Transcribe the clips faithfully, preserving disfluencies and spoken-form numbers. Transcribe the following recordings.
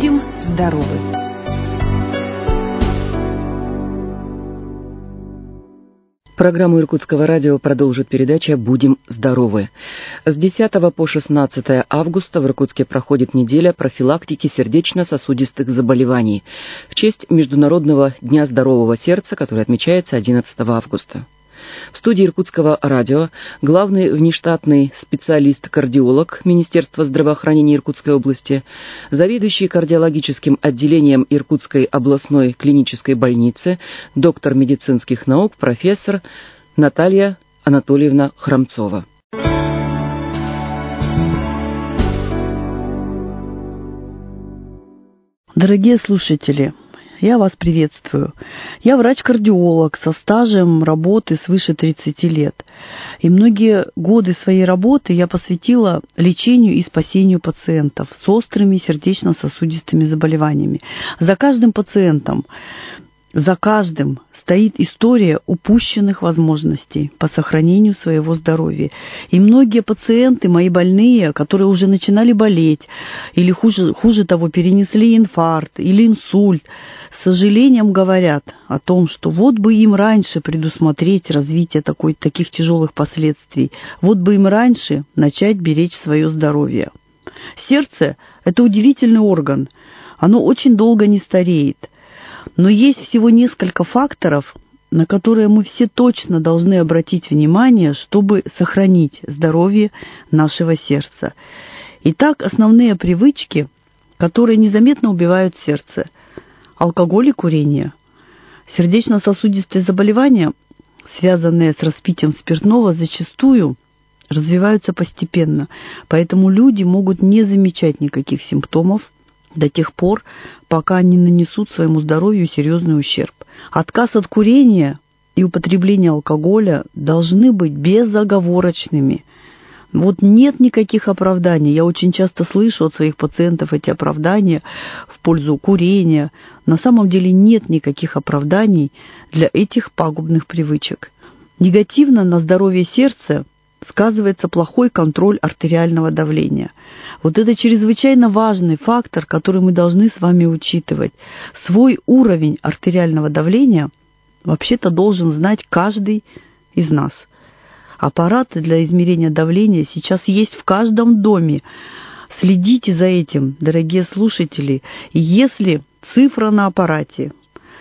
Будем здоровы! Программу Иркутского радио продолжит передача «Будем здоровы». С десятого по шестнадцатое августа в Иркутске проходит неделя профилактики сердечно-сосудистых заболеваний в честь Международного дня здорового сердца, который отмечается одиннадцатого августа. В студии Иркутского радио главный внештатный специалист-кардиолог Министерства здравоохранения Иркутской области, заведующий кардиологическим отделением Иркутской областной клинической больницы, доктор медицинских наук, профессор Наталья Анатольевна Храмцова. Дорогие слушатели, я вас приветствую. Я врач-кардиолог со стажем работы свыше тридцати лет. И многие годы своей работы я посвятила лечению и спасению пациентов с острыми сердечно-сосудистыми заболеваниями. За каждым пациентом, за каждым стоит история упущенных возможностей по сохранению своего здоровья. И многие пациенты, мои больные, которые уже начинали болеть, или хуже, хуже того, перенесли инфаркт или инсульт, с сожалением говорят о том, что вот бы им раньше предусмотреть развитие такой, таких тяжелых последствий, вот бы им раньше начать беречь свое здоровье. Сердце – это удивительный орган, оно очень долго не стареет. Но есть всего несколько факторов, на которые мы все точно должны обратить внимание, чтобы сохранить здоровье нашего сердца. Итак, основные привычки, которые незаметно убивают сердце. Алкоголь и курение. Сердечно-сосудистые заболевания, связанные с распитием спиртного, зачастую развиваются постепенно, поэтому люди могут не замечать никаких симптомов до тех пор, пока не нанесут своему здоровью серьезный ущерб. Отказ от курения и употребления алкоголя должны быть безоговорочными. Вот нет никаких оправданий. Я очень часто слышу от своих пациентов эти оправдания в пользу курения. На самом деле нет никаких оправданий для этих пагубных привычек. Негативно на здоровье сердца сказывается плохой контроль артериального давления. Вот это чрезвычайно важный фактор, который мы должны с вами учитывать. Свой уровень артериального давления вообще-то должен знать каждый из нас. Аппараты для измерения давления сейчас есть в каждом доме. Следите за этим, дорогие слушатели. И если цифра на аппарате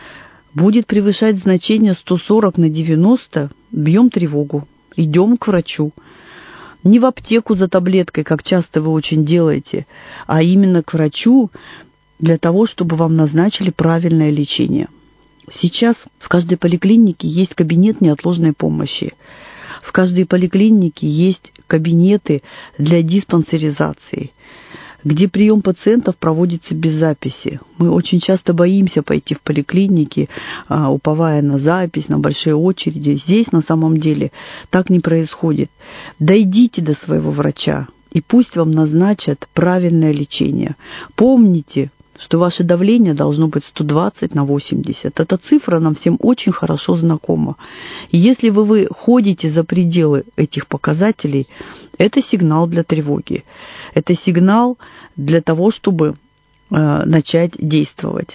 будет превышать значение сто сорок на девяносто, бьем тревогу, идем к врачу. Не в аптеку за таблеткой, как часто вы очень делаете, а именно к врачу для того, чтобы вам назначили правильное лечение. Сейчас в каждой поликлинике есть кабинет неотложной помощи. В каждой поликлинике есть кабинеты для диспансеризации, где прием пациентов проводится без записи. Мы очень часто боимся пойти в поликлиники, уповая на запись, на большие очереди. Здесь на самом деле так не происходит. Дойдите до своего врача, и пусть вам назначат правильное лечение. Помните, что ваше давление должно быть сто двадцать на восемьдесят. Эта цифра нам всем очень хорошо знакома. И если вы, вы ходите за пределы этих показателей, это сигнал для тревоги. Это сигнал для того, чтобы э, начать действовать.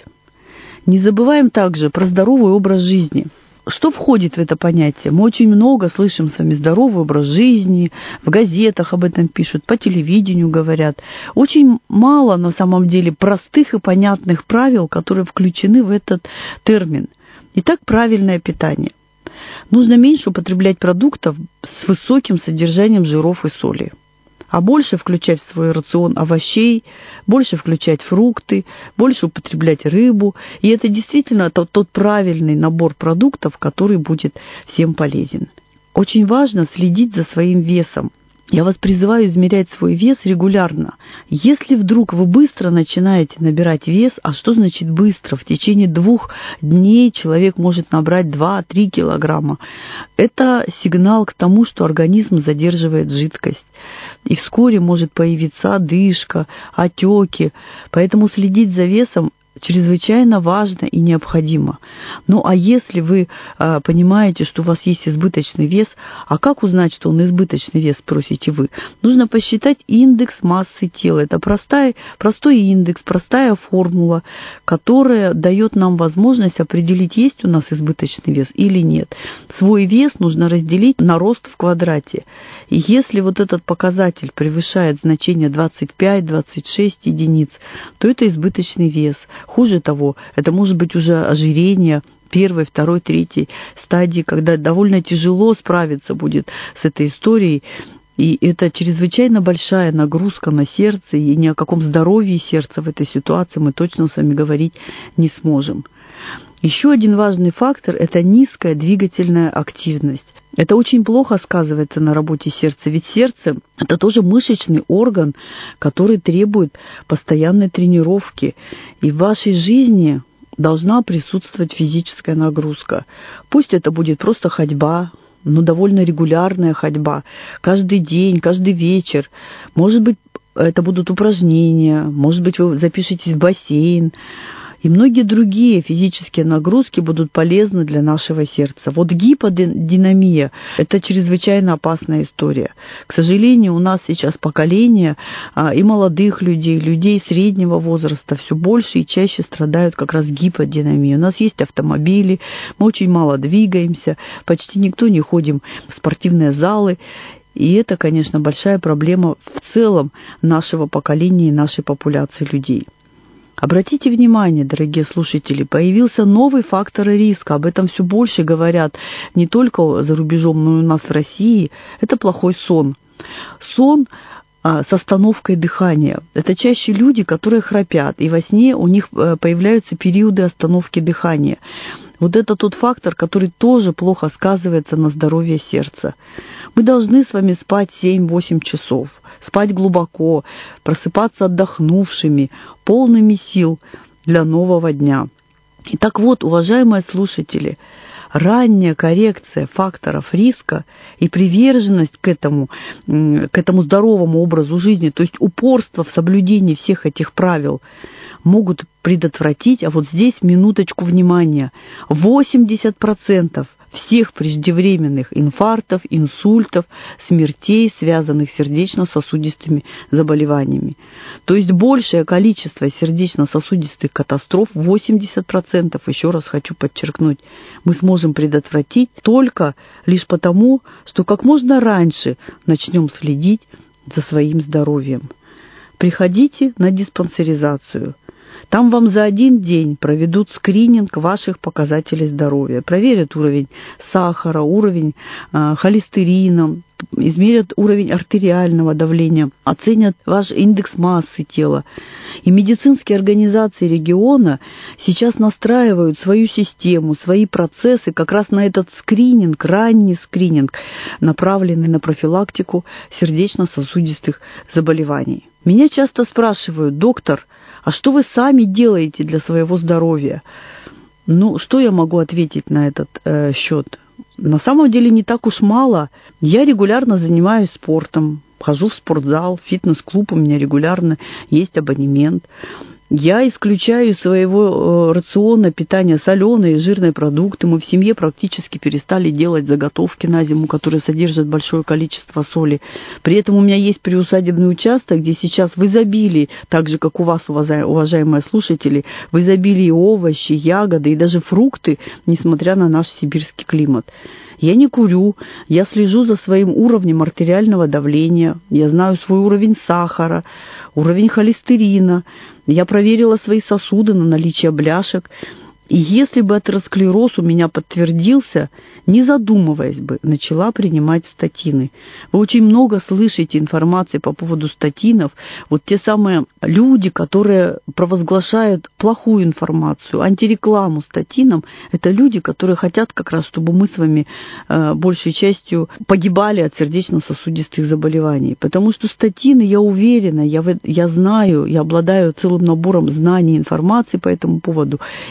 Не забываем также про здоровый образ жизни. Что входит в это понятие? Мы очень много слышим с вами здоровый образ жизни, в газетах об этом пишут, по телевидению говорят. Очень мало на самом деле простых и понятных правил, которые включены в этот термин. Итак, правильное питание. Нужно меньше употреблять продуктов с высоким содержанием жиров и соли, а больше включать в свой рацион овощей, больше включать фрукты, больше употреблять рыбу. И это действительно тот, тот правильный набор продуктов, который будет всем полезен. Очень важно следить за своим весом. Я вас призываю измерять свой вес регулярно. Если вдруг вы быстро начинаете набирать вес, а что значит быстро? В течение двух дней человек может набрать два-три килограмма. Это сигнал к тому, что организм задерживает жидкость. И вскоре может появиться одышка, отеки. Поэтому следить за весом чрезвычайно важно и необходимо. Ну а если вы а, понимаете, что у вас есть избыточный вес, а как узнать, что он избыточный вес, спросите вы? Нужно посчитать индекс массы тела. Это простой, простой индекс, простая формула, которая дает нам возможность определить, есть у нас избыточный вес или нет. Свой вес нужно разделить на рост в квадрате. И если вот этот показатель превышает значение двадцать пять - двадцать шесть единиц, то это избыточный вес. Хуже того, это может быть уже ожирение первой, второй, третьей стадии, когда довольно тяжело справиться будет с этой историей. И это чрезвычайно большая нагрузка на сердце, и ни о каком здоровье сердца в этой ситуации мы точно с вами говорить не сможем. Еще один важный фактор – это низкая двигательная активность. Это очень плохо сказывается на работе сердца, ведь сердце – это тоже мышечный орган, который требует постоянной тренировки. И в вашей жизни должна присутствовать физическая нагрузка. Пусть это будет просто ходьба, но довольно регулярная ходьба, каждый день, каждый вечер. Может быть, это будут упражнения, может быть, вы запишетесь в бассейн. И многие другие физические нагрузки будут полезны для нашего сердца. Вот гиподинамия – это чрезвычайно опасная история. К сожалению, у нас сейчас поколение а, и молодых людей, людей среднего возраста все больше и чаще страдают как раз гиподинамией. У нас есть автомобили, мы очень мало двигаемся, почти никто не ходим в спортивные залы. И это, конечно, большая проблема в целом нашего поколения и нашей популяции людей. Обратите внимание, дорогие слушатели, появился новый фактор риска. Об этом все больше говорят не только за рубежом, но и у нас в России. Это плохой сон. Сон а, с остановкой дыхания. Это чаще люди, которые храпят, и во сне у них появляются периоды остановки дыхания. Вот это тот фактор, который тоже плохо сказывается на здоровье сердца. Мы должны с вами спать семь-восемь часов, спать глубоко, просыпаться отдохнувшими, полными сил для нового дня. Итак, вот, уважаемые слушатели, ранняя коррекция факторов риска и приверженность к этому, к этому здоровому образу жизни, то есть упорство в соблюдении всех этих правил, могут предотвратить, а вот здесь минуточку внимания, восемьдесят процентов всех преждевременных инфарктов, инсультов, смертей, связанных с сердечно-сосудистыми заболеваниями. То есть большее количество сердечно-сосудистых катастроф, восемьдесят процентов, еще раз хочу подчеркнуть, мы сможем предотвратить только лишь потому, что как можно раньше начнем следить за своим здоровьем. Приходите на диспансеризацию. Там вам за один день проведут скрининг ваших показателей здоровья, проверят уровень сахара, уровень э, холестерина, измерят уровень артериального давления, оценят ваш индекс массы тела. И медицинские организации региона сейчас настраивают свою систему, свои процессы как раз на этот скрининг, ранний скрининг, направленный на профилактику сердечно-сосудистых заболеваний. Меня часто спрашивают: доктор, а что вы сами делаете для своего здоровья? Ну, что я могу ответить на этот э, счет? На самом деле не так уж мало. Я регулярно занимаюсь спортом, хожу в спортзал, в фитнес-клуб, у меня регулярно есть абонемент. Я исключаю из своего рациона питания соленые и жирные продукты. Мы в семье практически перестали делать заготовки на зиму, которые содержат большое количество соли. При этом у меня есть приусадебный участок, где сейчас в изобилии, так же, как у вас, уважаемые слушатели, в изобилии овощи, ягоды и даже фрукты, несмотря на наш сибирский климат. Я не курю, я слежу за своим уровнем артериального давления, я знаю свой уровень сахара, уровень холестерина, я проверила свои сосуды на наличие бляшек. И если бы атеросклероз у меня подтвердился, не задумываясь бы, начала принимать статины. Вы очень много слышите информации по поводу статинов. Вот те самые люди, которые провозглашают плохую информацию, антирекламу статинам, это люди, которые хотят как раз, чтобы мы с вами э, большей частью погибали от сердечно-сосудистых заболеваний. Потому что статины, я уверена, я, я знаю, я обладаю целым набором знаний, информации по этому поводу. Именно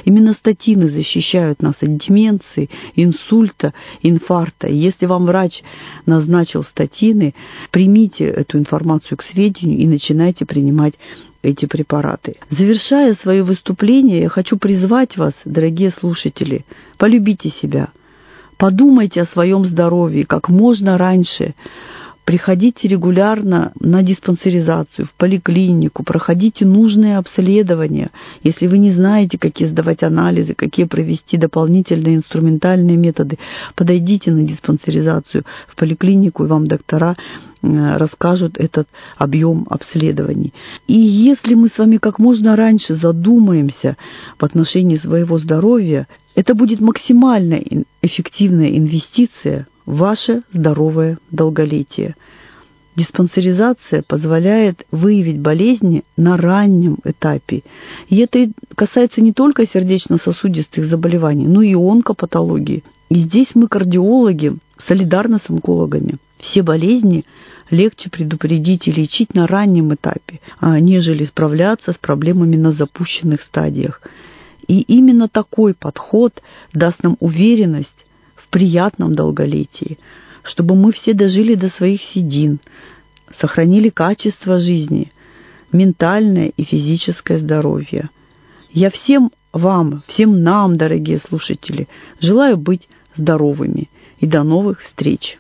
статины защищают нас от деменции, инсульта, инфаркта. И если вам врач назначил статины, примите эту информацию к сведению и начинайте принимать эти препараты. Завершая свое выступление, я хочу призвать вас, дорогие слушатели, полюбите себя, подумайте о своем здоровье как можно раньше. Приходите регулярно на диспансеризацию, в поликлинику, проходите нужные обследования. Если вы не знаете, какие сдавать анализы, какие провести дополнительные инструментальные методы, подойдите на диспансеризацию в поликлинику, и вам доктора расскажут этот объем обследований. И если мы с вами как можно раньше задумаемся в отношении своего здоровья, это будет максимально эффективная инвестиция в ваше здоровое долголетие. Диспансеризация позволяет выявить болезни на раннем этапе. И это касается не только сердечно-сосудистых заболеваний, но и онкопатологии. И здесь мы, кардиологи, солидарны с онкологами. Все болезни легче предупредить и лечить на раннем этапе, нежели справляться с проблемами на запущенных стадиях. И именно такой подход даст нам уверенность в приятном долголетии, чтобы мы все дожили до своих седин, сохранили качество жизни, ментальное и физическое здоровье. Я всем вам, всем нам, дорогие слушатели, желаю быть здоровыми. И до новых встреч!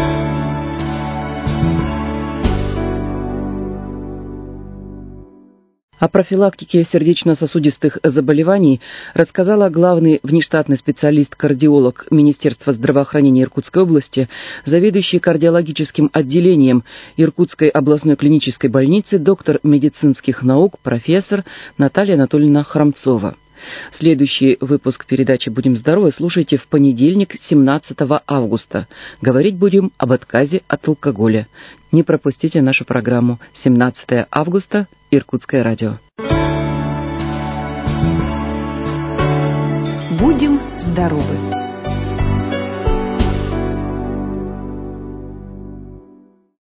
О профилактике сердечно-сосудистых заболеваний рассказала главный внештатный специалист-кардиолог Министерства здравоохранения Иркутской области, заведующий кардиологическим отделением Иркутской областной клинической больницы, доктор медицинских наук, профессор Наталья Анатольевна Храмцова. Следующий выпуск передачи «Будем здоровы» слушайте в понедельник, семнадцатого августа. Говорить будем об отказе от алкоголя. Не пропустите нашу программу. семнадцатого августа, Иркутское радио. Будем здоровы.